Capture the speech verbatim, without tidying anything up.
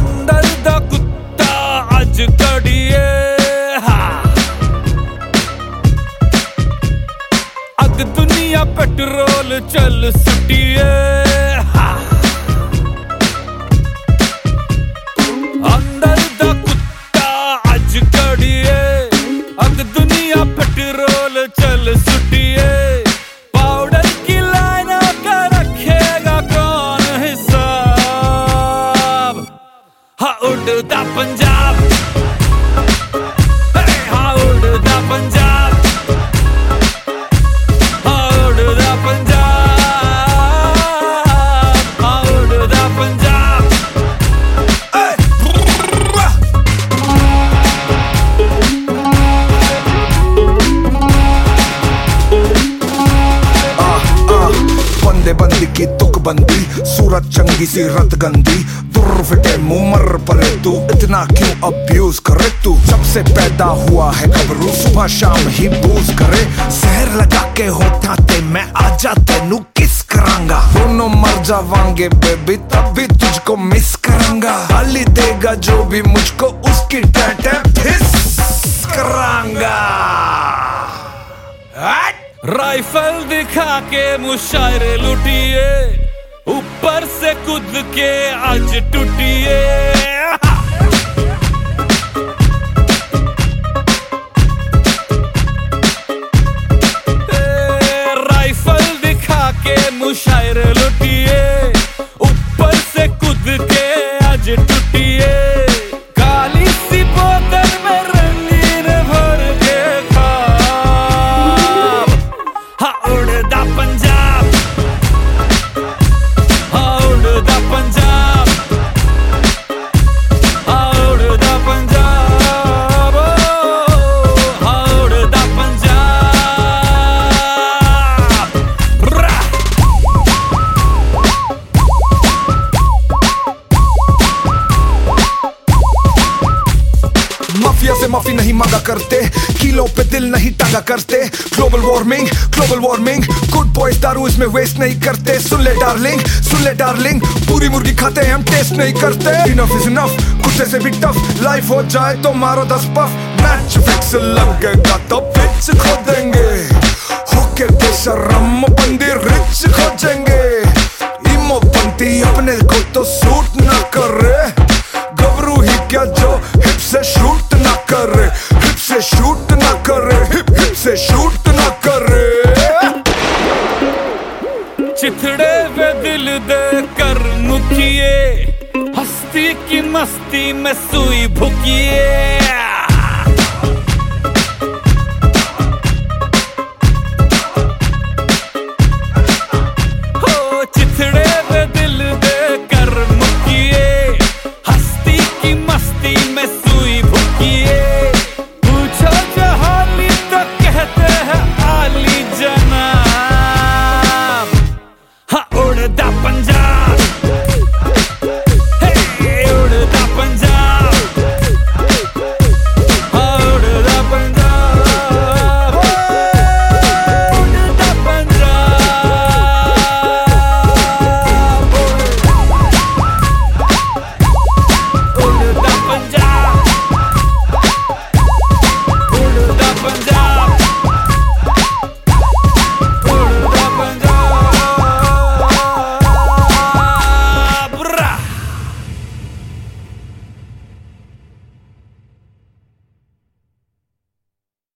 अंदर दा कुत्ता अज कड़िए अग दुनिया पेट्रोल चल सुटिए अंदर दा कुत्ता अज कड़िए अग दुनिया पेट्रोल चल सुटिए पाउडर की लाइना का रखेगा कौन हिसाब हा उड़ता पंजाब हा उड़ता पंजाब बंदी की तुक बंदी सूरत चंगी सी रत गंदी दुर्र फिटे मुंह मर पले तू इतना क्यों अब्यूज करे तू जब से पैदा हुआ है गबरू सुबह शाम ही बूज करे जहर लगा के होठा ते मैं आजा तेनू किस करांगा दोनों मर जावांगे बेबी तब भी तुझको मिस करांगा गाली देगा जो भी मुझको उसकी टैटे फिस करांगा। राइफल दिखा के मुशायरे लुटिए ऊपर से कूद के आज टूटिए राइफल दिखा के मुशायरे लुटिए ऊपर से कूद के आज टूटिए काली सी बोतल में रंगीन भर के खा हा उड़दा पंजाब हा उड़दा पंजाब हा उड़दा पंजाब हा उड़दा पंजाब माफिया से माफी नहीं मांगा करते किलों पे दिल नहीं टांगा करते global warming global warming good boys दारू इसमें वेस्ट नहीं करते सुन ले डार्लिंग सुन ले डार्लिंग पूरी मुर्गी खाते हैं हम टेस्ट नहीं करते इनफ इज इनफ कुत्ते से भी टफ लाइफ हो जाए तो मारो दस पफ मैच फिक्स लगेगा तो पिच खोदेंगे होके बेशरम बंदी रिच खोजेंगे इमो बनती अपने को तो सूट ना करे गबरू ही क्या जो हिप से शूट ना करे हिप से शूट ना करे हिप हिप से शूट ना करे चिथड़े वे दिल दे कर मुखिए हस्ती की मस्ती में सुई भुकिए।